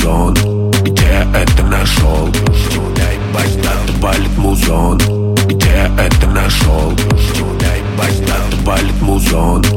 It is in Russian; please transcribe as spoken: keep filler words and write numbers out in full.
музон? Где я это нашел? Дай бастату валит музон. Где я это нашел? Дай бастату валит музон.